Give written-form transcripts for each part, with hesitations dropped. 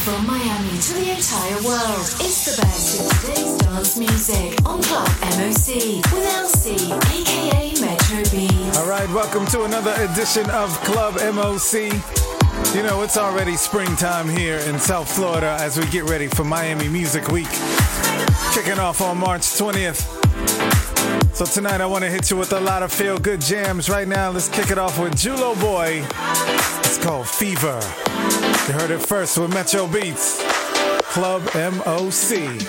From Miami to the entire world, it's the best of today's dance music on Club MOC with LC, aka Metro B. Alright, welcome to another edition of Club MOC. You know, it's already springtime here in South Florida as we get ready for Miami Music Week. Kicking off on March 20th. So tonight I want to hit you with a lot of feel-good jams. Right now, let's kick it off with Julo Boy. It's called Fever. You heard it first with Metro Beats. Club MOC.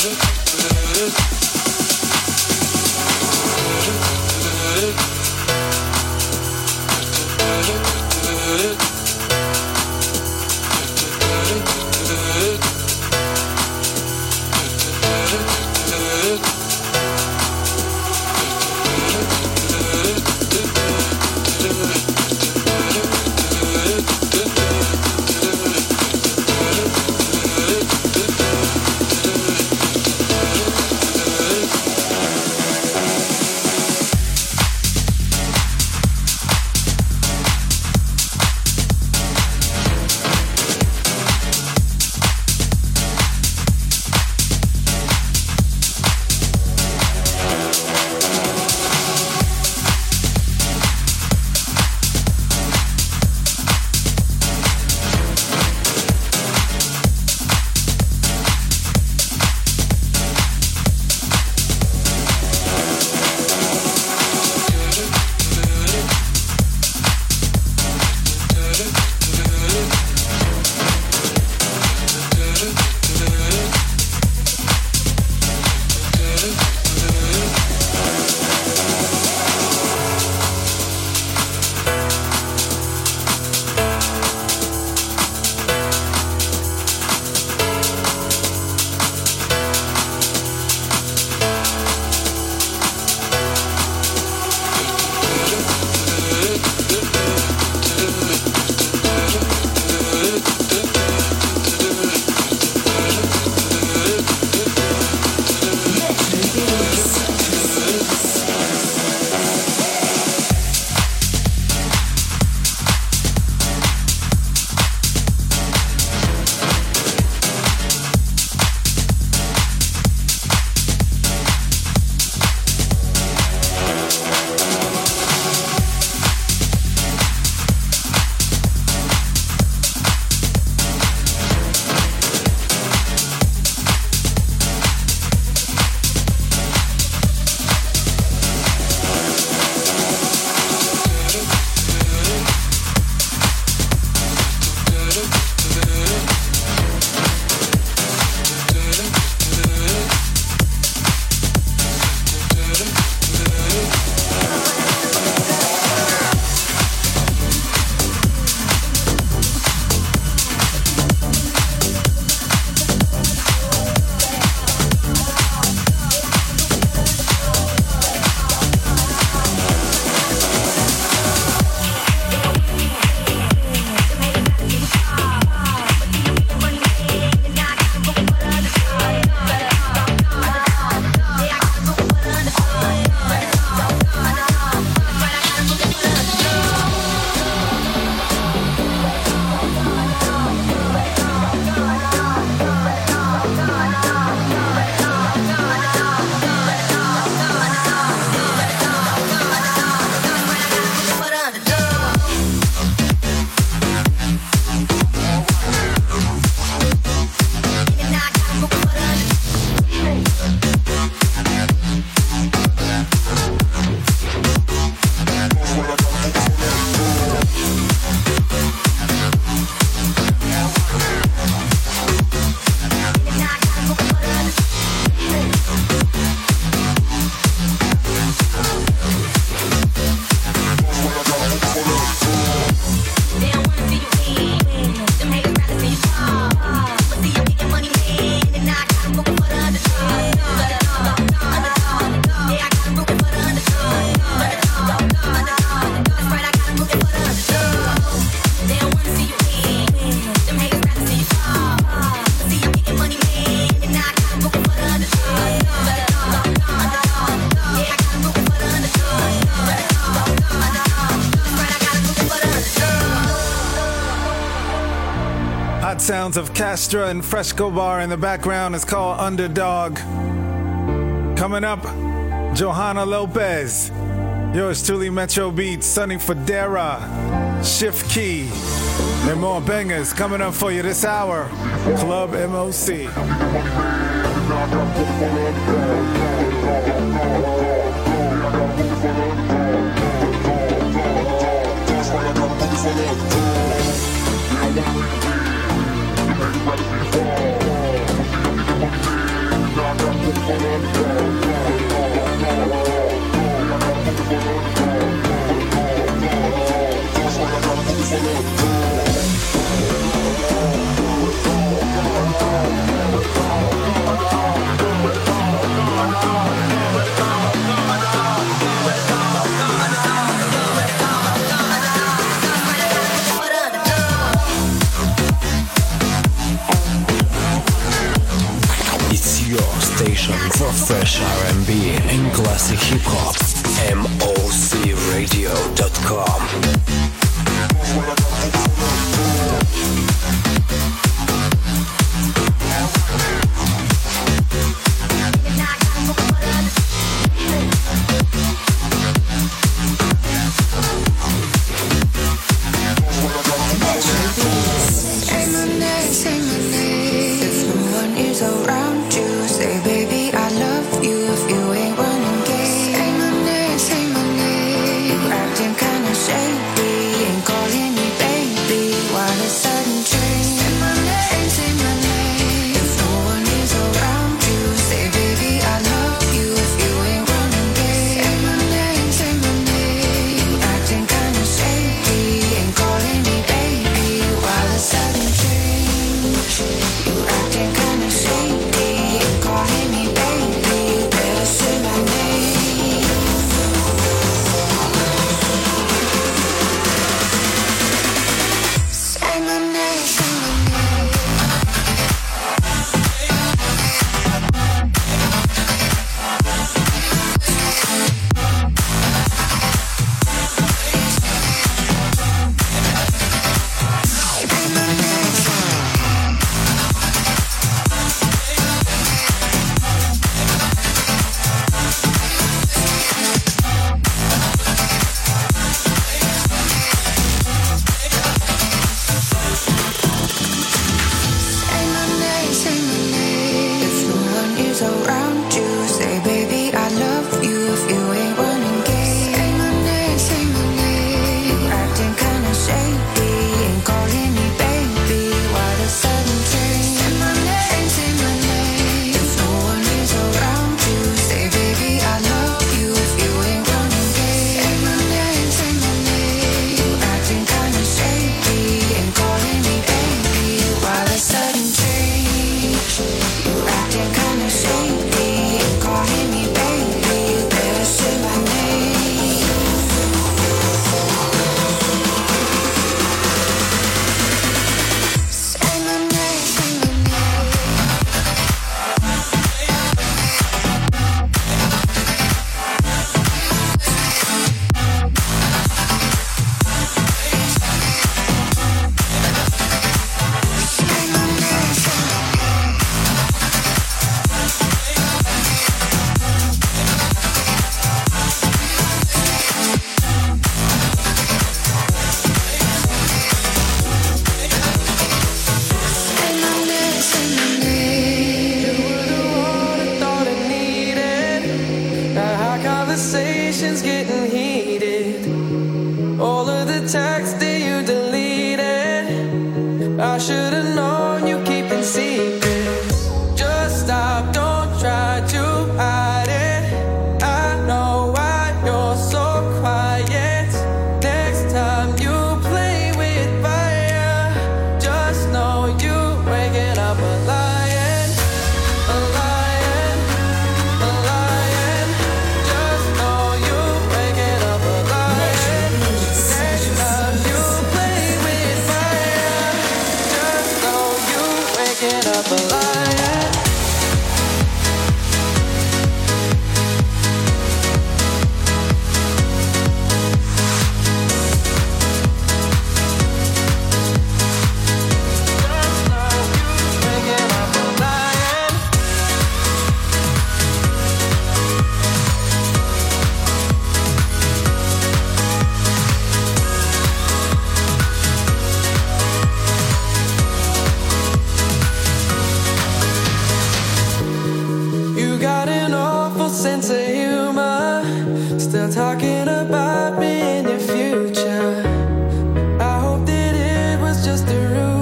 Sounds of Castra and Fresco Bar in the background is called Underdog. Coming up, Johanna Lopez. Yours truly, Metro Beats, Sonny Fodera, Shift Key, and more bangers coming up for you this hour. Club MOC. Not For fresh R&B and classic hip hop, mocradio.com.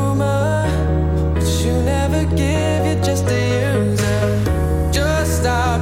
Give you just a user. Just stop.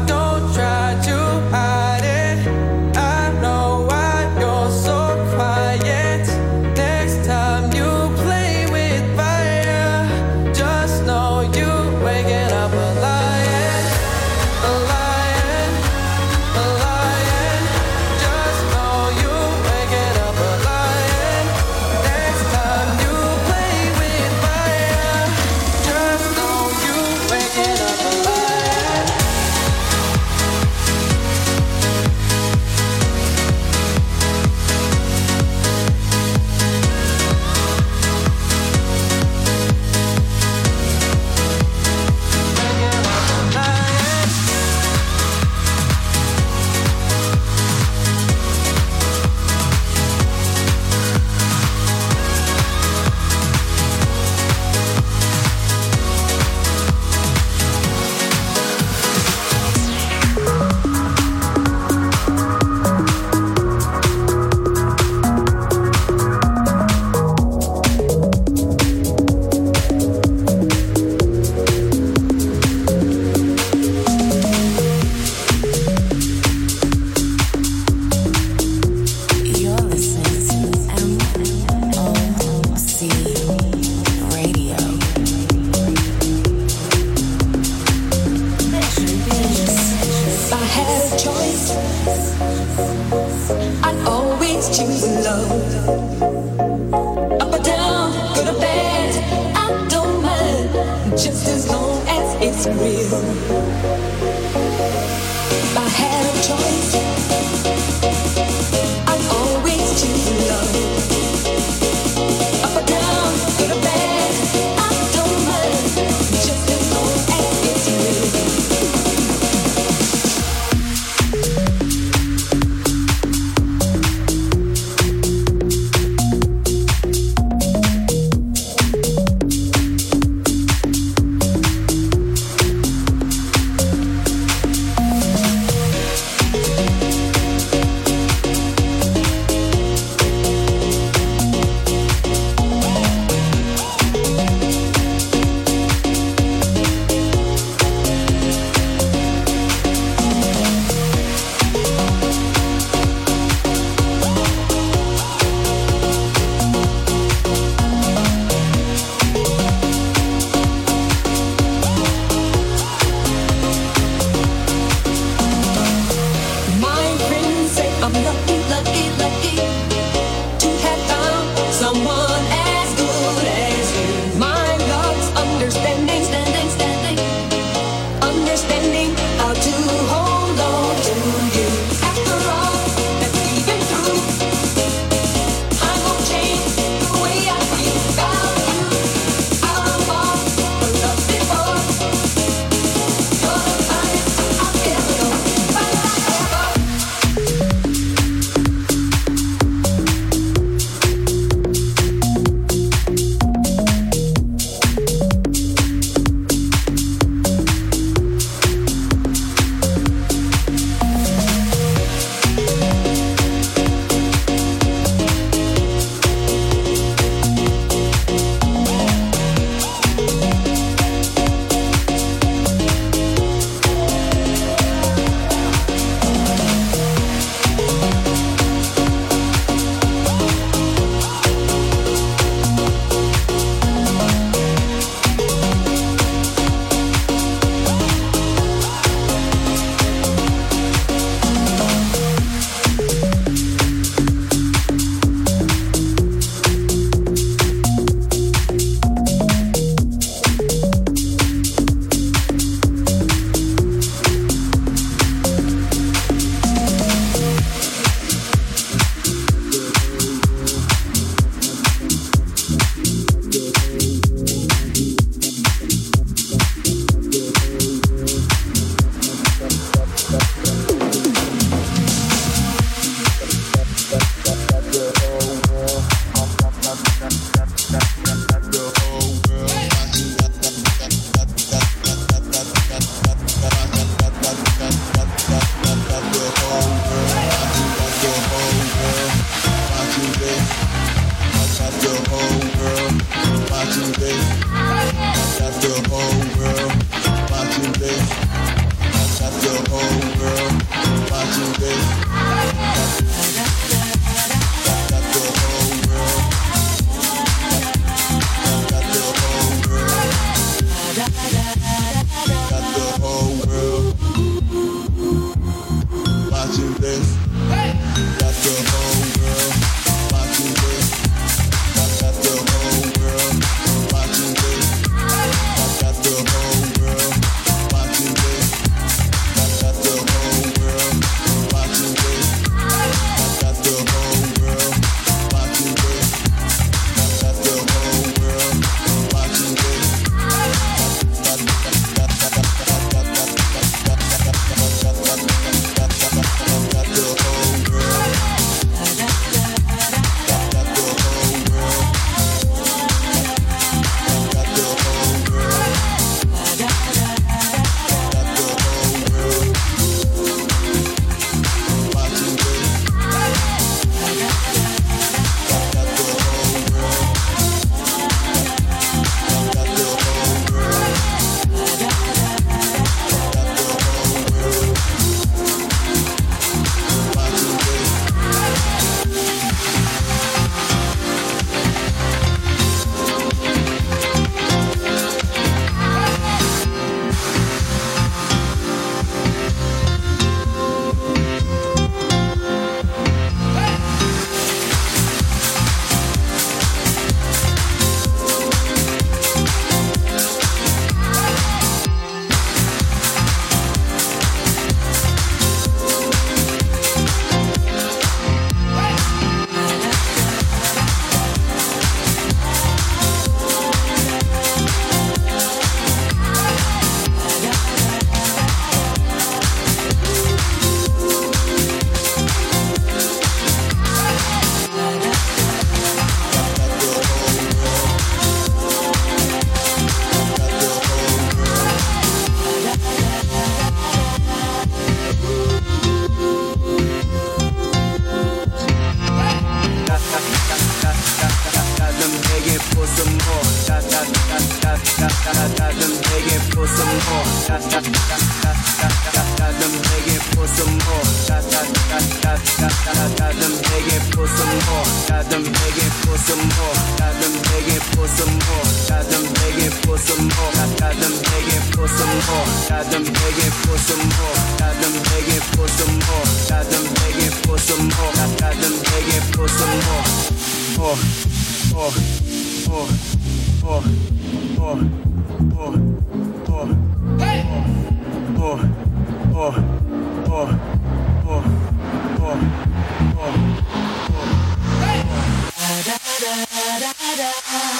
for some more. Got them begging for some more. Got them begging for some more. Got them begging for some more. More, more, more, more, more, more, more. Hey! More, more, more, more, more, more, more. Hey! Da da da da da.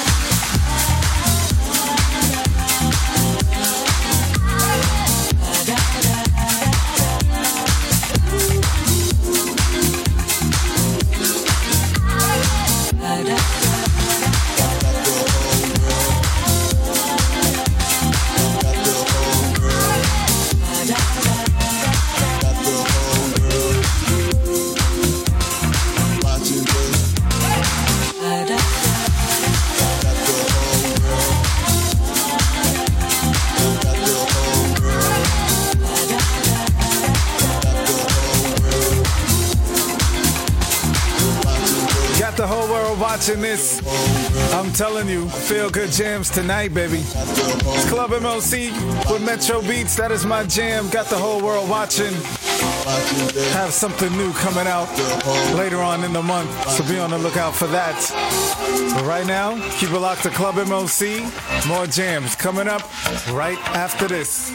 The whole world watching this. I'm telling you, feel good jams tonight, baby. It's Club MOC with Metro Beats. That is my jam. Got the whole world watching. Have something new coming out later on in the month, so be on the lookout for that. But right now, keep it locked to Club MOC. More jams coming up right after this.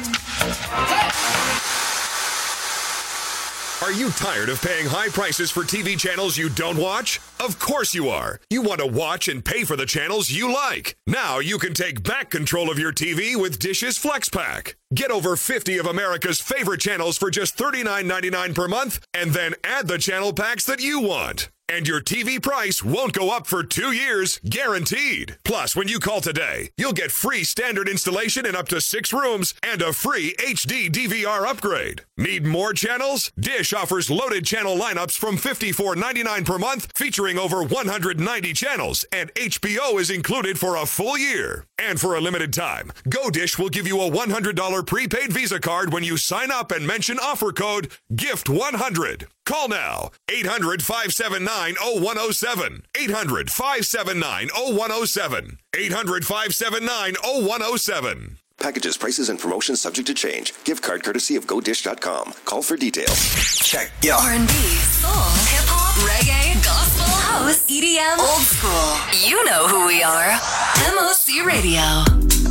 Are you tired of paying high prices for TV channels you don't watch? Of course you are. You want to watch and pay for the channels you like. Now you can take back control of your TV with Dish's Flex Pack. Get over 50 of America's favorite channels for just $39.99 per month, and then add the channel packs that you want. And your TV price won't go up for 2 years, guaranteed. Plus, when you call today, you'll get free standard installation in up to 6 rooms and a free HD DVR upgrade. Need more channels? Dish offers loaded channel lineups from $54.99 per month, featuring over 190 channels, and HBO is included for a full year. And for a limited time, GoDish will give you a $100 prepaid Visa card when you sign up and mention offer code GIFT100. Call now, 800-579-0107, 800-579-0107, 800-579-0107. Packages, prices, and promotions subject to change. Gift card courtesy of GoDish.com. Call for details. Check. Yeah. R&B, soul, hip-hop, reggae, gospel, house, EDM, old school. You know who we are. MOC Radio.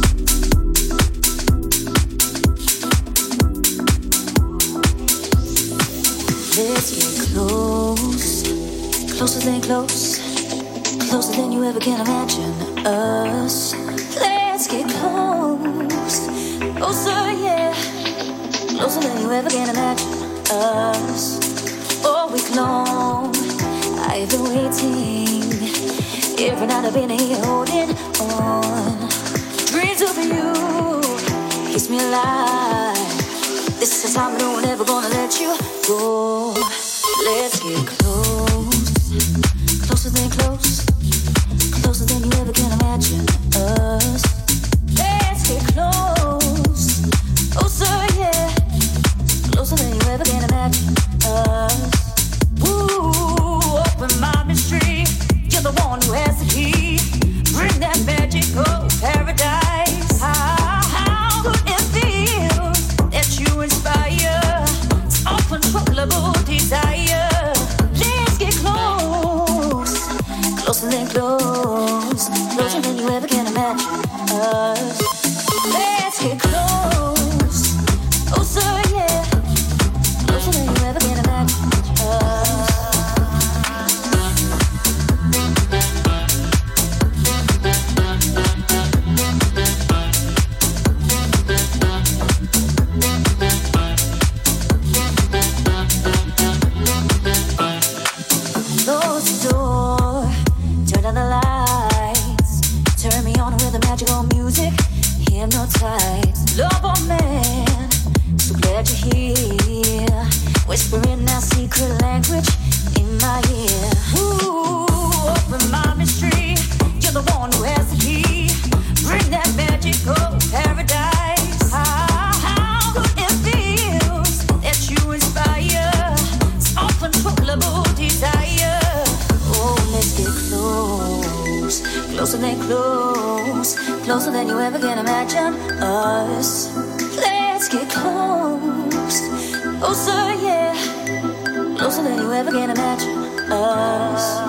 Let's get close, closer than close, closer than you ever can imagine us. Let's get close, closer, yeah, closer than you ever can imagine us. All week long, I've been waiting. Every night I've been here holding on. Dreams of you, keeps me alive. This is time I know I'm never gonna let you go. Let's get close, closer than close, closer than you ever can imagine us. Let's get close, closer, yeah, closer than you ever can imagine us. Ooh, open my mystery, you're the one who has the key. Bring that magical paradise. How good it feels that you inspire uncontrollable desire. Let's get close, closer than close, closer than you ever can imagine us. Let's get close, closer, yeah, closer than you ever can imagine us. Hypnotized, love, oh man, so glad you're here. Whispering our secret language in my ear. Ooh, open my mystery, you're the one who has the key. Bring that magical paradise. How good it feels that you inspire uncontrollable desire. Oh, let's get close, closer than close, closer than you ever can imagine us. Let's get close, closer, yeah, closer than you ever can imagine us.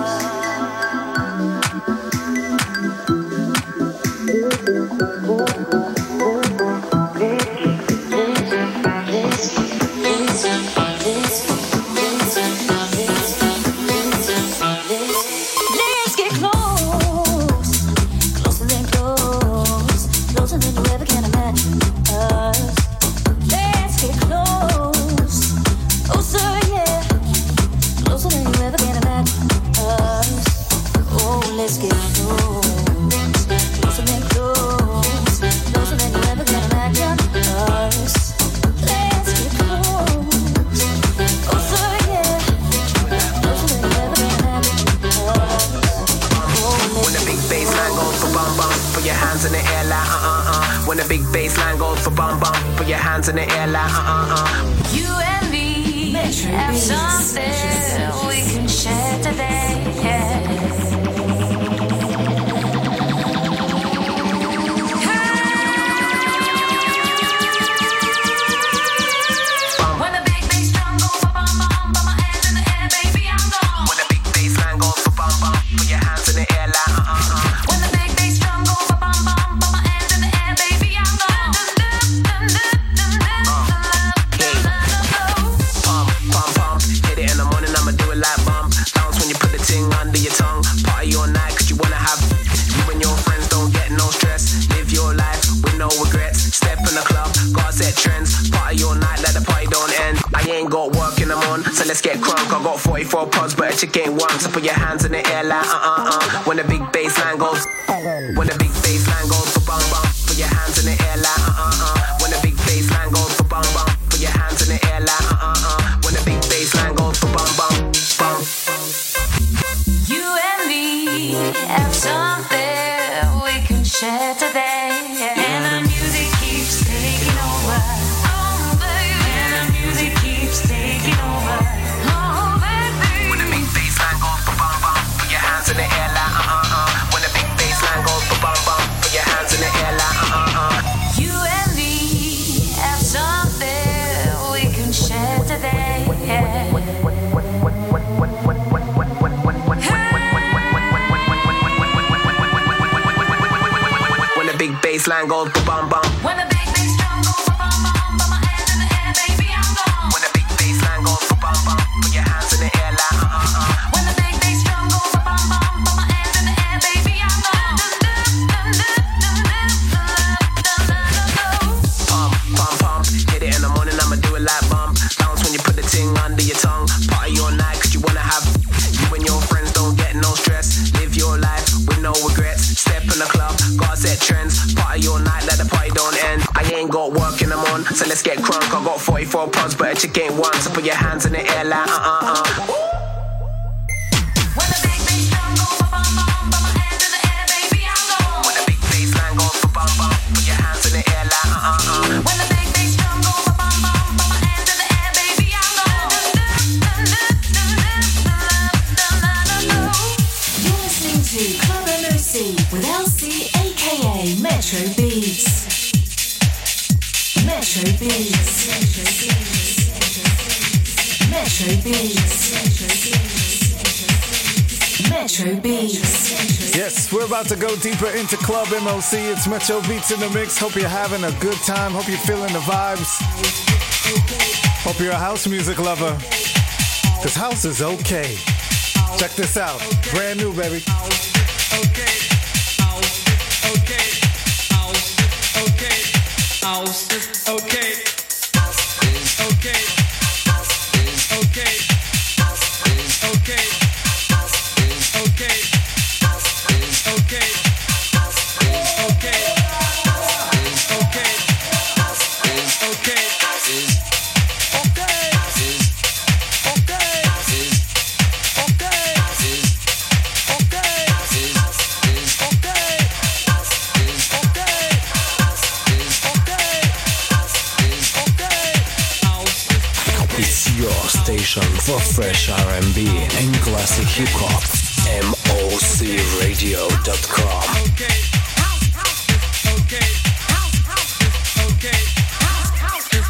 In the air like You and me have something we can share today. When the big bass drum goes for bum bum, put my hands in the air, baby, I'm gone. When the big bass line goes for bum bum, put your hands in the air like When the big bass drum goes for bum bum, put my hands in the air, baby, I'm gone. Under your tongue, party all night, cause you wanna have you and your friends, don't get no stress. Live your life with no regrets. Step in the club, gotta set trends. Party all night, let the party don't end. I ain't got work in the morning, so let's get crunk. I got 44 pods, but a chick ain't one. So put your hands in the air like When the big bass line goes, when the big bass line goes for bum bum, put your hands in the air like When the big bass line goes for bum bum, put your hands in the air like When the big bass line goes for bum bum, bum. Have something we can share today, and the music keeps taking over. Oh baby, and the music keeps taking over. Oh baby. When the big bass line goes for bum bum, put your hands in the air like When the big bass line goes for bum bum, put your hands in the air like You and me have something we can share today. Big bass line goes for bum bum. When the big bass drum goes for bum bum, put my hands in the air, baby, I'm gone. When the big bass line goes for bum bum, put your hands in the air like When the big bass drum goes for bum bum, put my hands in the air, baby, I'm gone. Pump, pump, pump, hit it in the morning, I'ma do it like bump. Bounce when you put the ting under your tongue. Party all night, cause you wanna have you and your friends, don't get no stress. Live your life with no regrets. Step in the club, gotta set trends. Party all night, let the party don't end. I ain't got work in the morning, so let's get crunk. I got 44 pods, but a chick ain't one. So put your hands in the air like When the big bass drum goes for bum bum, put my hands in the air, baby, I'm gone. When the big bass line goes for bum bum, put your hands in the air like When the big bass drum goes for bum bum, put my hands in the air, baby, I'm gone. You're listening to Club MOC with LC, aka Metro Beats. Metro Beats. Metro Beats. Metro Beats. Yes, we're about to go deeper into Club MOC. It's Metro Beats in the mix. Hope you're having a good time. Hope you're feeling the vibes. Hope you're a house music lover. Cause house is okay. Check this out. Brand new, baby. Station for fresh R&B and classic hip-hop. MOCRadio.com.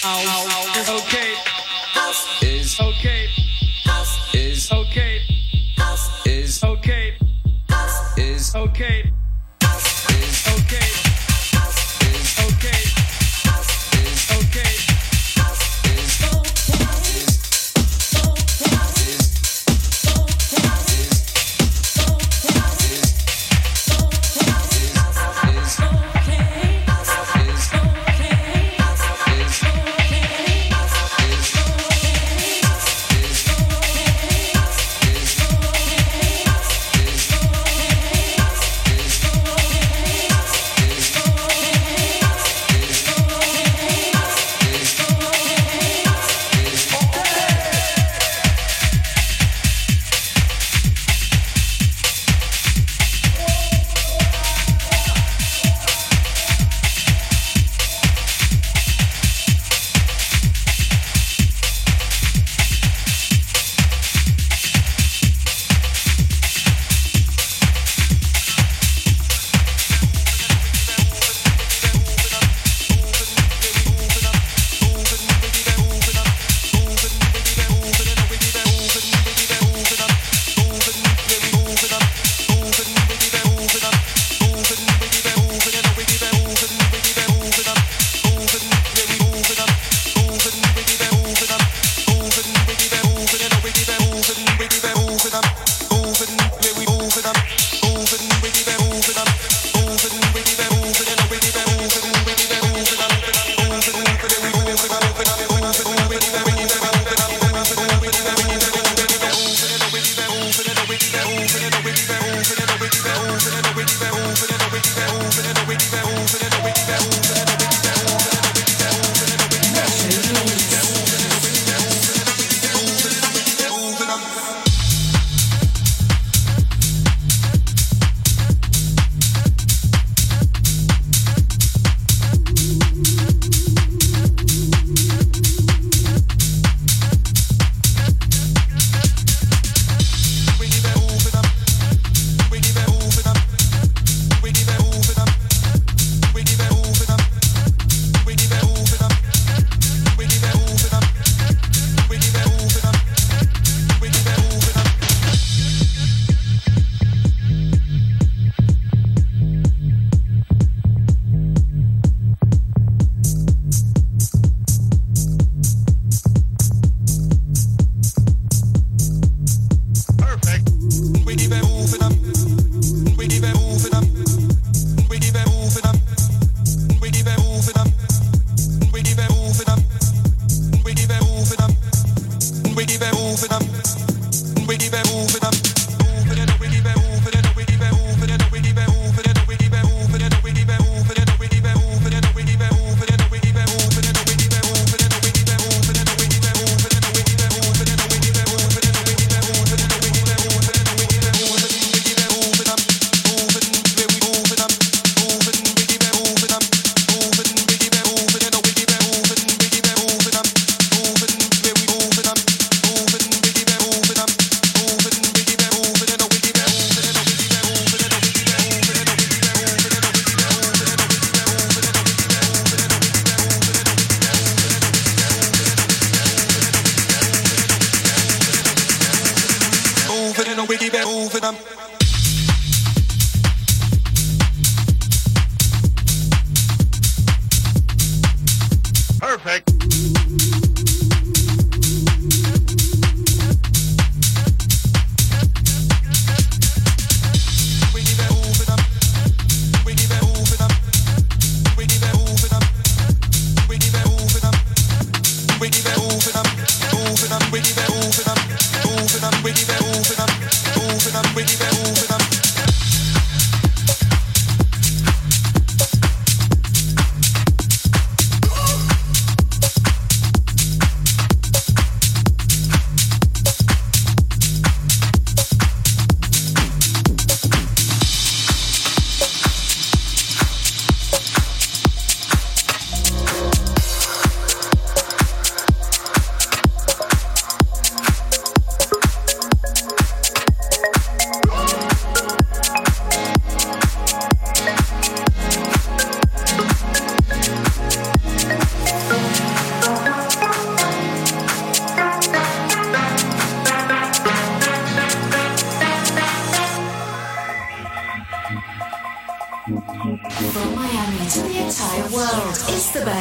is okay. House is okay. House is okay. House is okay. House is okay. House is okay. House is okay. House is okay.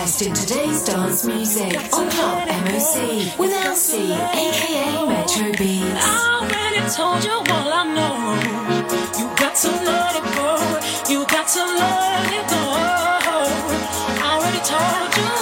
best in today's dance music on Club MOC with LC, aka Metro Beats. I already told you all I know. You got to let it go. You got to let it go. I already told you.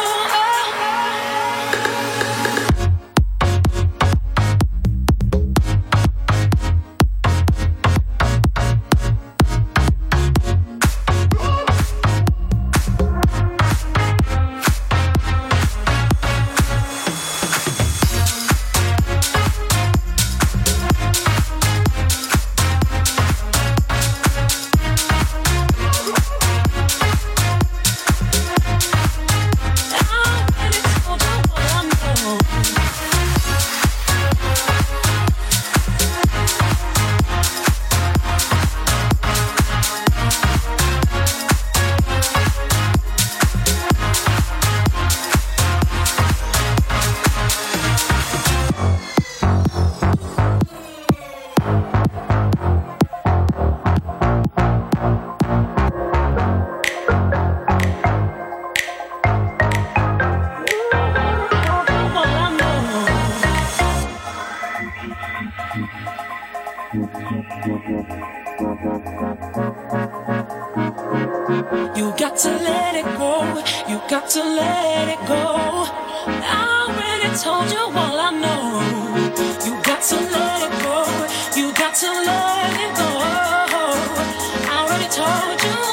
You got to let it go. You got to let it go. I already told you all I know. You got to let it go. You got to let it go. I already told you.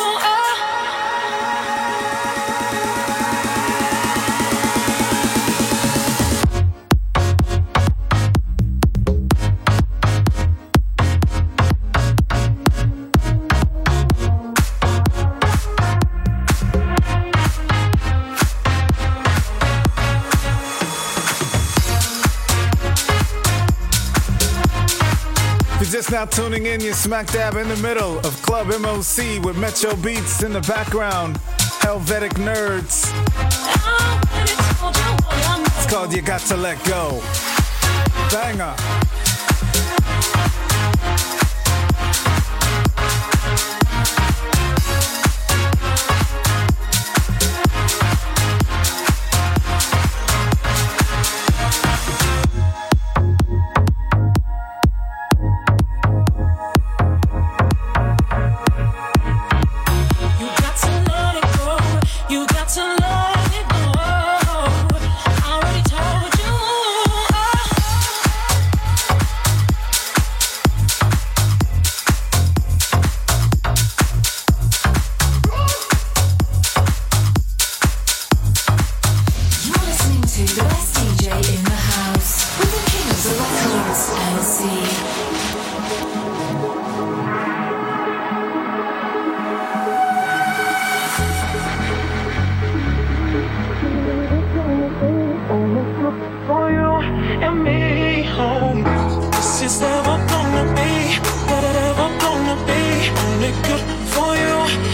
Just now tuning in, you're smack dab in the middle of Club MOC with Metro Beats in the background. Helvetic Nerds. It's called You Got to Let Go. Banger.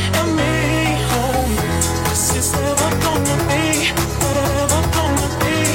Gonna be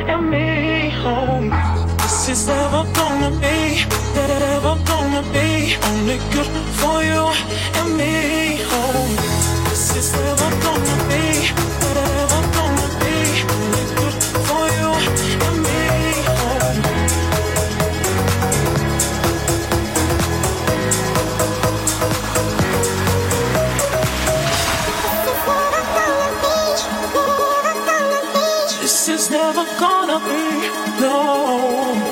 and me home. This is ever gonna be, ever gonna be only good for you and me home. This is ever gonna be, ever gonna be only good for you and me home. This is never gonna be, no.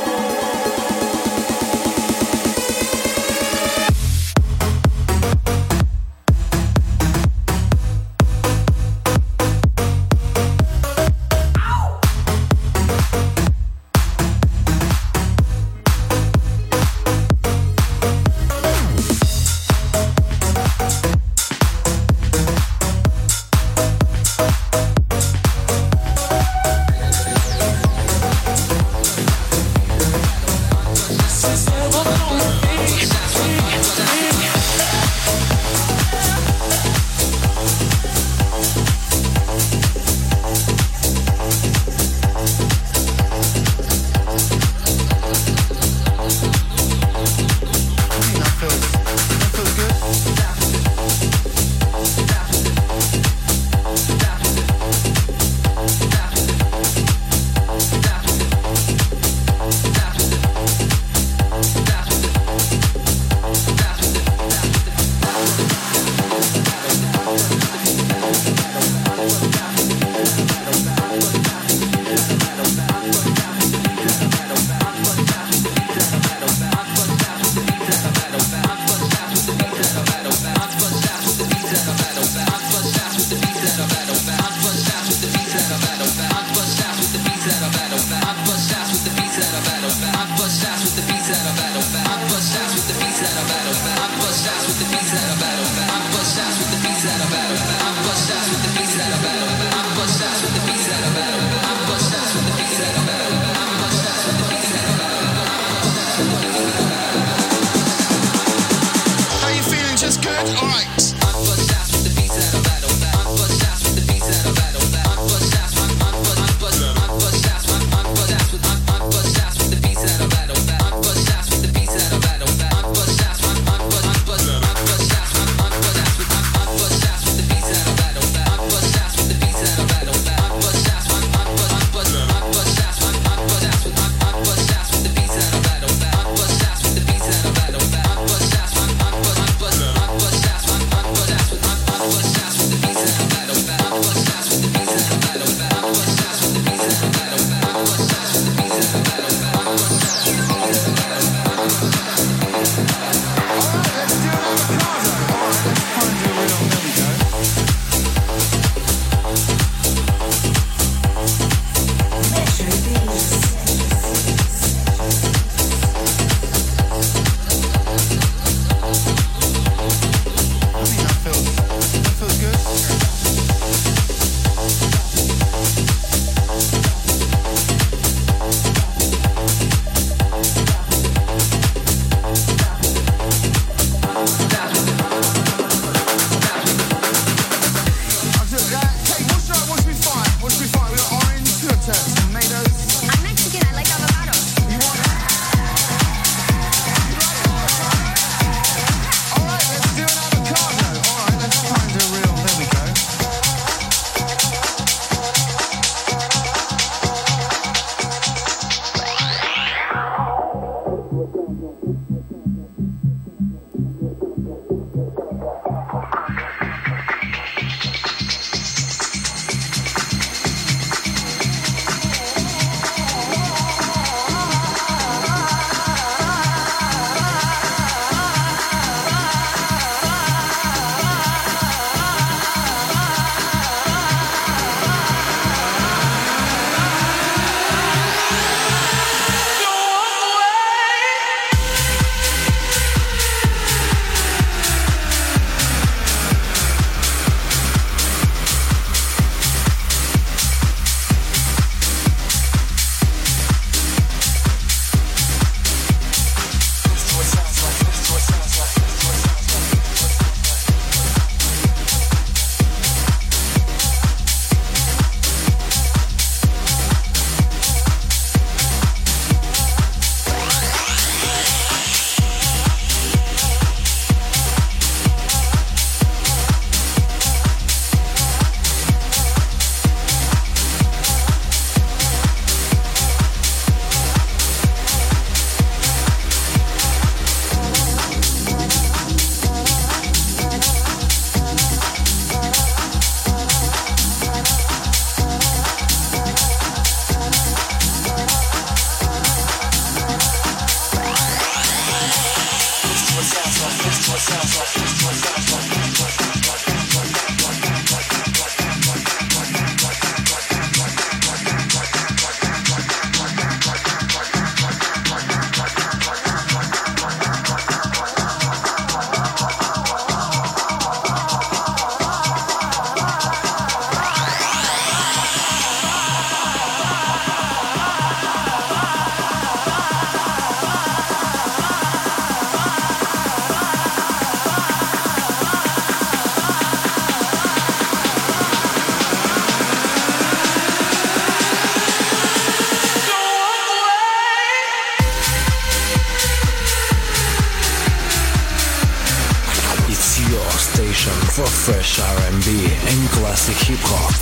fresh R&B and classic hip hop.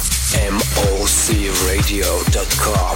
MOCRadio.com.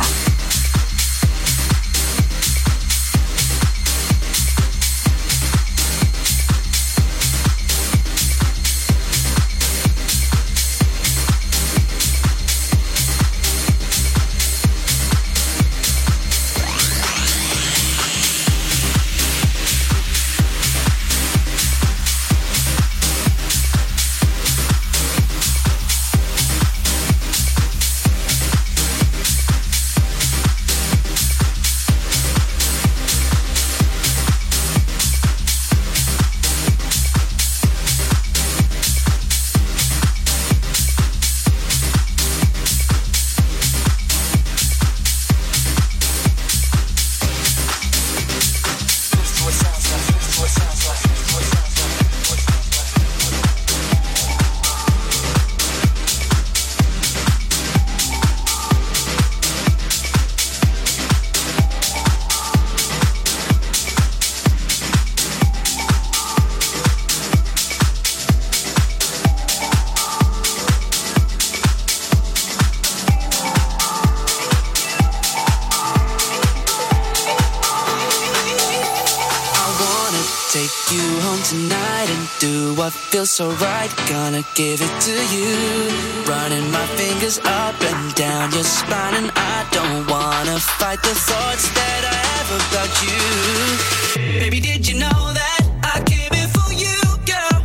Feels so right, gonna give it to you. Running my fingers up and down your spine, and I don't wanna fight the thoughts that I have about you. Baby, did you know that I came here for you, girl?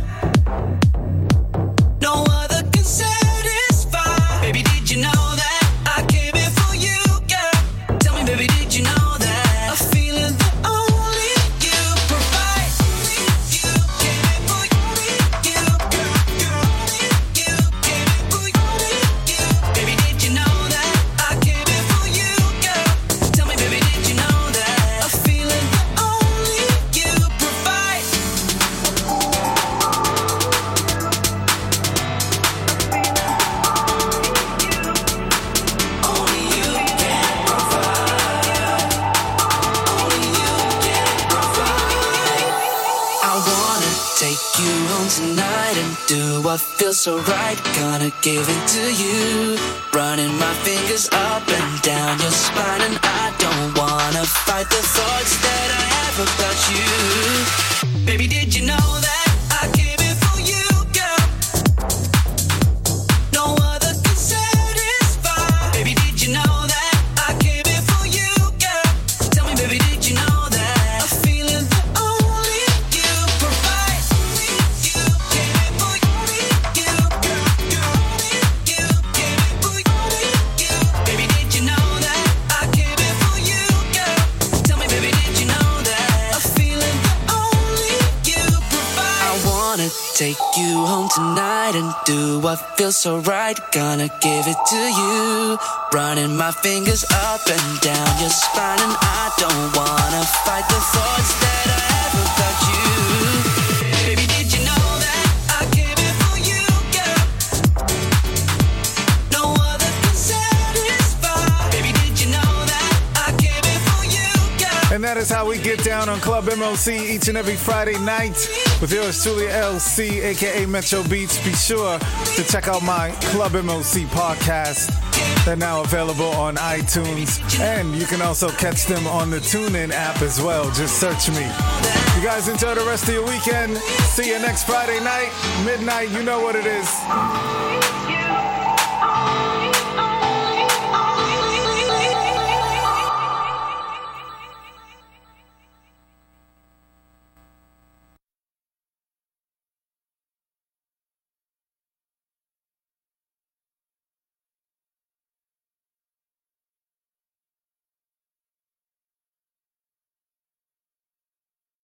No other can satisfy. Baby, did you know that I came here for you, girl? Tell me, baby, did you know that? A feeling that only you provide. You came here for you. Do what feels so right, gonna give it to you. Running my fingers up and down your spine, and I don't wanna fight the thoughts that I have about you. Baby, did you know that I came here for you, girl? No other can satisfy. Baby, did you know that I came here for you, girl? Tell me, baby, did you know that? A feeling that only you provide. You came here for you. Take you home tonight and do what feels so right. Gonna give it to you. Running my fingers up and down your spine, and I don't wanna fight the thoughts that I have about you. Baby, did you know that I came here for you, girl? No other can satisfy. Baby, did you know that I came here for you, girl? And that is how we get down on Club MOC each and every Friday night with yours truly, LC, aka Metro Beats. Be sure to check out my Club MOC podcast. They're now available on iTunes, and you can also catch them on the TuneIn app as well. Just search me. You guys enjoy the rest of your weekend. See you next Friday night, midnight. You know what it is.